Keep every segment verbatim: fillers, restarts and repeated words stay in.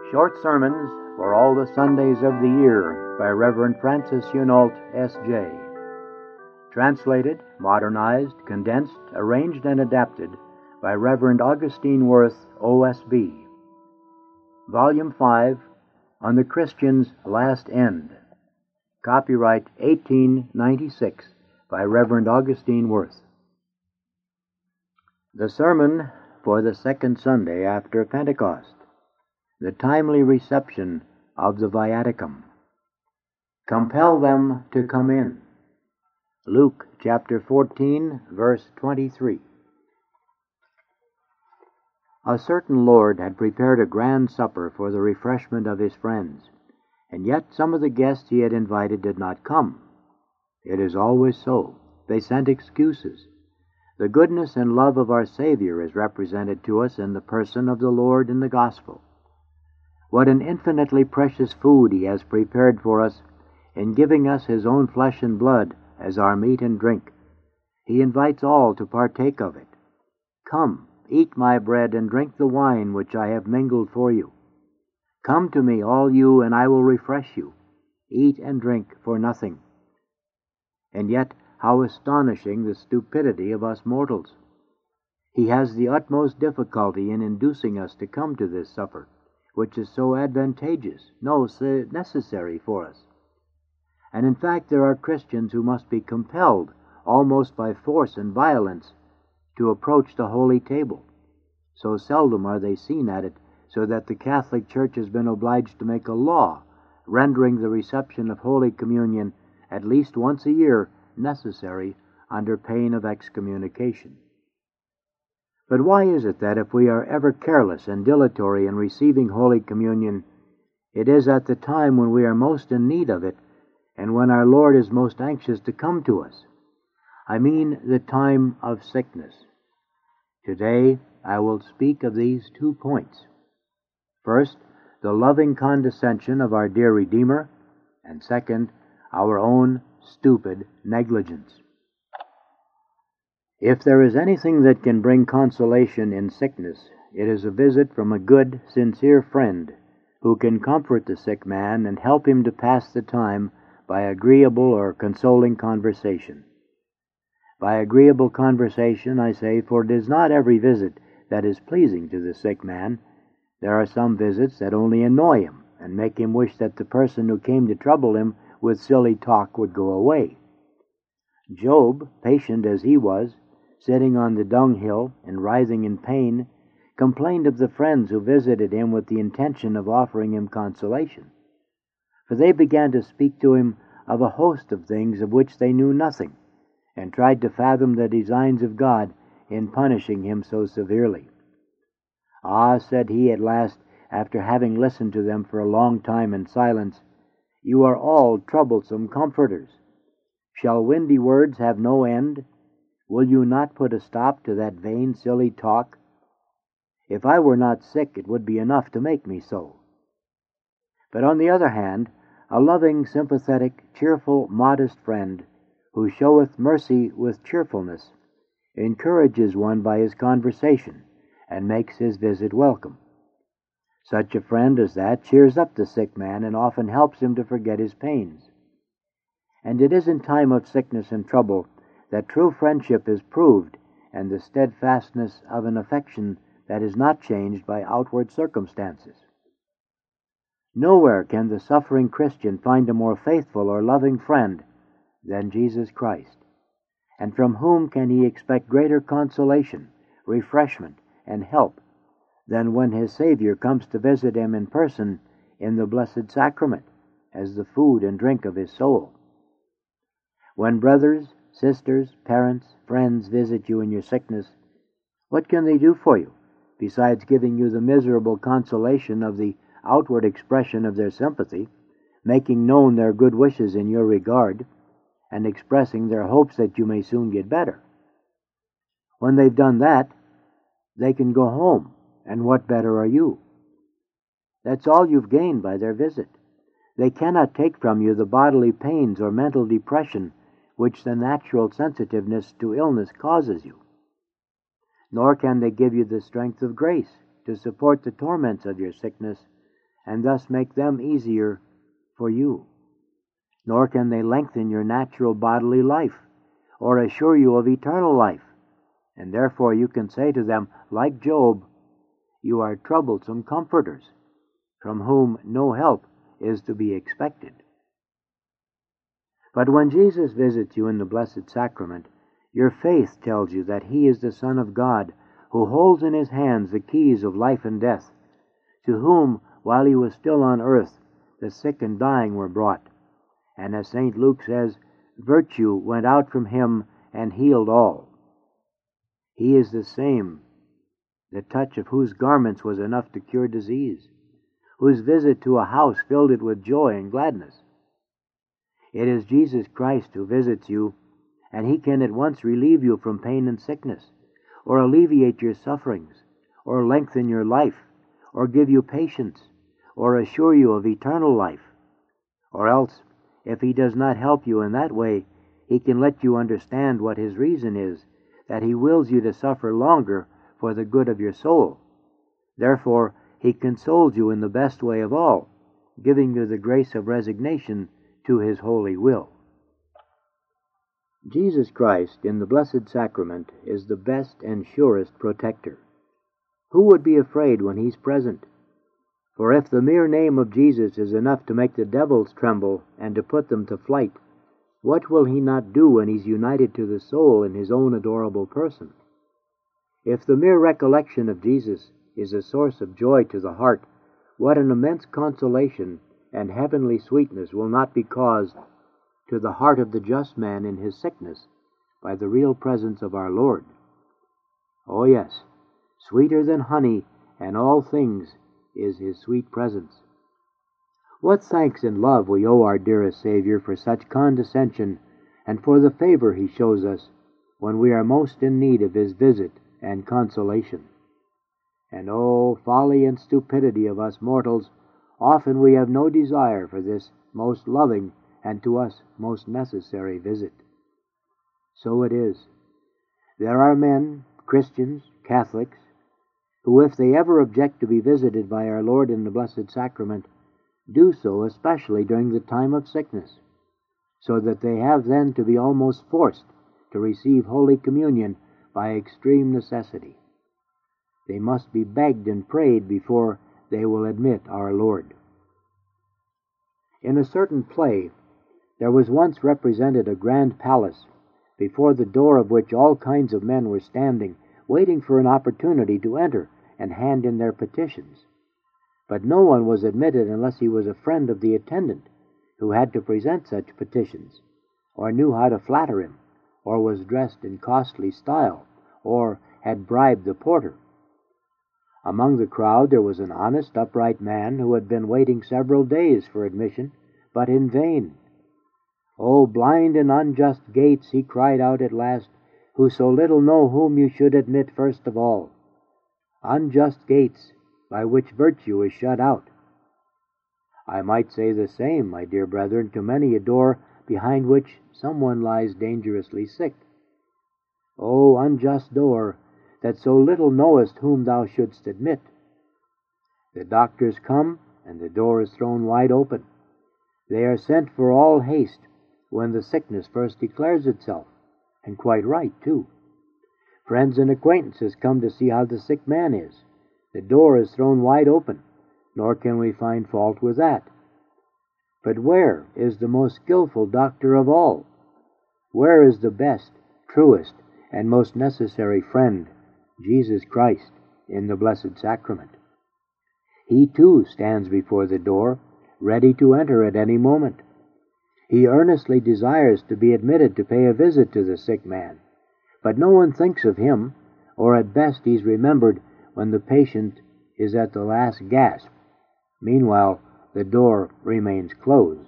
Short Sermons for All the Sundays of the Year by Reverend Francis Hunault, S J Translated, modernized, condensed, arranged, and adapted by Reverend Augustine Worth, O S B. Volume five, On the Christian's Last End. Copyright eighteen ninety-six by Reverend Augustine Worth. The Sermon for the Second Sunday after Pentecost. The timely reception of the Viaticum. Compel them to come in. Luke chapter fourteen, verse twenty-three. A certain lord had prepared a grand supper for the refreshment of his friends, and yet some of the guests he had invited did not come. It is always so. They sent excuses. The goodness and love of our Savior is represented to us in the person of the Lord in the Gospel. What an infinitely precious food He has prepared for us in giving us His own flesh and blood as our meat and drink. He invites all to partake of it. Come, eat my bread and drink the wine which I have mingled for you. Come to me, all you, and I will refresh you. Eat and drink for nothing. And yet, how astonishing the stupidity of us mortals! He has the utmost difficulty in inducing us to come to this supper, which is so advantageous, no, so necessary for us. And in fact, there are Christians who must be compelled, almost by force and violence, to approach the holy table. So seldom are they seen at it, so that the Catholic Church has been obliged to make a law rendering the reception of Holy Communion at least once a year necessary under pain of excommunication. But why is it that if we are ever careless and dilatory in receiving Holy Communion, it is at the time when we are most in need of it and when our Lord is most anxious to come to us? I mean the time of sickness. Today I will speak of these two points. First, the loving condescension of our dear Redeemer, and second, our own stupid negligence. If there is anything that can bring consolation in sickness, it is a visit from a good, sincere friend who can comfort the sick man and help him to pass the time by agreeable or consoling conversation. By agreeable conversation, I say, for it is not every visit that is pleasing to the sick man. There are some visits that only annoy him and make him wish that the person who came to trouble him with silly talk would go away. Job, patient as he was, sitting on the dunghill and writhing in pain, complained of the friends who visited him with the intention of offering him consolation. For they began to speak to him of a host of things of which they knew nothing, and tried to fathom the designs of God in punishing him so severely. Ah, said he at last, after having listened to them for a long time in silence, you are all troublesome comforters. Shall windy words have no end? Will you not put a stop to that vain, silly talk? If I were not sick, it would be enough to make me so. But on the other hand, a loving, sympathetic, cheerful, modest friend, who showeth mercy with cheerfulness, encourages one by his conversation, and makes his visit welcome. Such a friend as that cheers up the sick man and often helps him to forget his pains. And it is in time of sickness and trouble that true friendship is proved, and the steadfastness of an affection that is not changed by outward circumstances. Nowhere can the suffering Christian find a more faithful or loving friend than Jesus Christ. And from whom can he expect greater consolation, refreshment, and help than when his Savior comes to visit him in person in the Blessed Sacrament as the food and drink of his soul? When brothers, sisters, parents, friends visit you in your sickness, what can they do for you, besides giving you the miserable consolation of the outward expression of their sympathy, making known their good wishes in your regard, and expressing their hopes that you may soon get better? When they've done that, they can go home, and what better are you? That's all you've gained by their visit. They cannot take from you the bodily pains or mental depression which the natural sensitiveness to illness causes you. Nor can they give you the strength of grace to support the torments of your sickness and thus make them easier for you. Nor can they lengthen your natural bodily life, or assure you of eternal life. And therefore you can say to them, like Job, you are troublesome comforters, from whom no help is to be expected. But when Jesus visits you in the Blessed Sacrament, your faith tells you that He is the Son of God, who holds in His hands the keys of life and death, to whom, while He was still on earth, the sick and dying were brought. And as Saint Luke says, virtue went out from Him and healed all. He is the same, the touch of whose garments was enough to cure disease, whose visit to a house filled it with joy and gladness. It is Jesus Christ who visits you, and He can at once relieve you from pain and sickness, or alleviate your sufferings, or lengthen your life, or give you patience, or assure you of eternal life. Or else, if He does not help you in that way, He can let you understand what His reason is, that He wills you to suffer longer for the good of your soul. Therefore, He consoles you in the best way of all, giving you the grace of resignation to His holy will. Jesus Christ in the Blessed Sacrament is the best and surest protector. Who would be afraid when He's present? For if the mere name of Jesus is enough to make the devils tremble and to put them to flight, what will He not do when He's united to the soul in His own adorable person? If the mere recollection of Jesus is a source of joy to the heart, what an immense consolation and heavenly sweetness will not be caused to the heart of the just man in his sickness by the real presence of our Lord. Oh yes, sweeter than honey and all things is His sweet presence. What thanks and love we owe our dearest Savior for such condescension and for the favor He shows us when we are most in need of His visit and consolation. And oh, folly and stupidity of us mortals, often we have no desire for this most loving and to us most necessary visit. So it is. There are men, Christians, Catholics, who, if they ever object to be visited by our Lord in the Blessed Sacrament, do so especially during the time of sickness, so that they have then to be almost forced to receive Holy Communion by extreme necessity. They must be begged and prayed before they will admit our Lord. In a certain play, there was once represented a grand palace, before the door of which all kinds of men were standing, waiting for an opportunity to enter and hand in their petitions. But no one was admitted unless he was a friend of the attendant, who had to present such petitions, or knew how to flatter him, or was dressed in costly style, or had bribed the porter. Among the crowd there was an honest, upright man who had been waiting several days for admission, but in vain. "O blind and unjust gates," he cried out at last, "who so little know whom you should admit first of all. Unjust gates, by which virtue is shut out." I might say the same, my dear brethren, to many a door behind which someone lies dangerously sick. O unjust door, that so little knowest whom thou shouldst admit. The doctors come, and the door is thrown wide open. They are sent for all haste when the sickness first declares itself, and quite right, too. Friends and acquaintances come to see how the sick man is. The door is thrown wide open, nor can we find fault with that. But where is the most skillful doctor of all? Where is the best, truest, and most necessary friend, Jesus Christ, in the Blessed Sacrament? He too stands before the door, ready to enter at any moment. He earnestly desires to be admitted to pay a visit to the sick man, but no one thinks of him, or at best he's remembered when the patient is at the last gasp. Meanwhile, the door remains closed.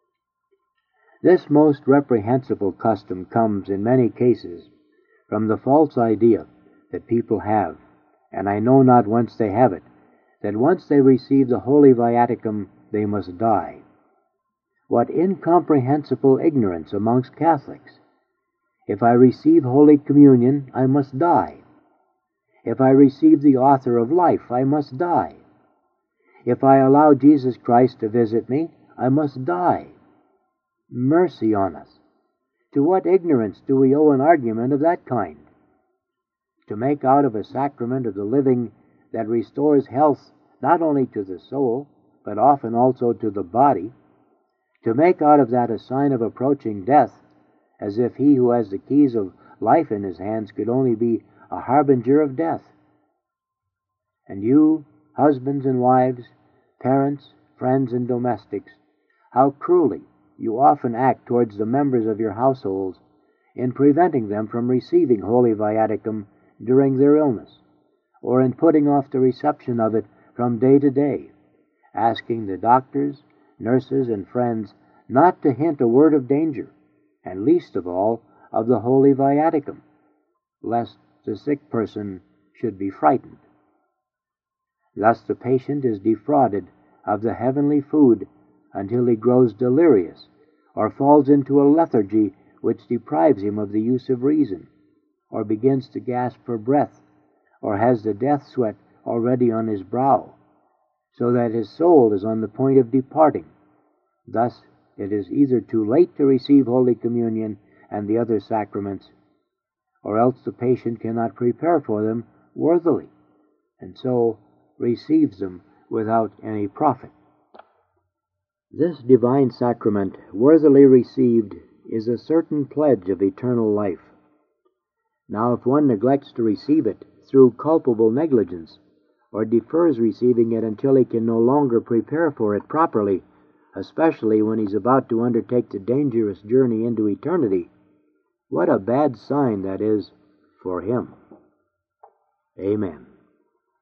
This most reprehensible custom comes, in many cases, from the false idea that people have, and I know not whence they have it, that once they receive the Holy Viaticum they must die. What incomprehensible ignorance amongst Catholics! If I receive Holy Communion, I must die. If I receive the Author of life, I must die. If I allow Jesus Christ to visit me, I must die. Mercy on us! To what ignorance do we owe an argument of that kind? To make out of a sacrament of the living that restores health not only to the soul, but often also to the body, to make out of that a sign of approaching death, as if he who has the keys of life in his hands could only be a harbinger of death. And you, husbands and wives, parents, friends, and domestics, how cruelly you often act towards the members of your households in preventing them from receiving Holy Viaticum during their illness, or in putting off the reception of it from day to day, asking the doctors, nurses, and friends not to hint a word of danger, and least of all of the Holy Viaticum, lest the sick person should be frightened. Thus the patient is defrauded of the heavenly food until he grows delirious or falls into a lethargy which deprives him of the use of reason, or begins to gasp for breath, or has the death sweat already on his brow, so that his soul is on the point of departing. Thus it is either too late to receive Holy Communion and the other sacraments, or else the patient cannot prepare for them worthily, and so receives them without any profit. This divine sacrament, worthily received, is a certain pledge of eternal life. Now, if one neglects to receive it through culpable negligence, or defers receiving it until he can no longer prepare for it properly, especially when he's about to undertake the dangerous journey into eternity, what a bad sign that is for him. Amen.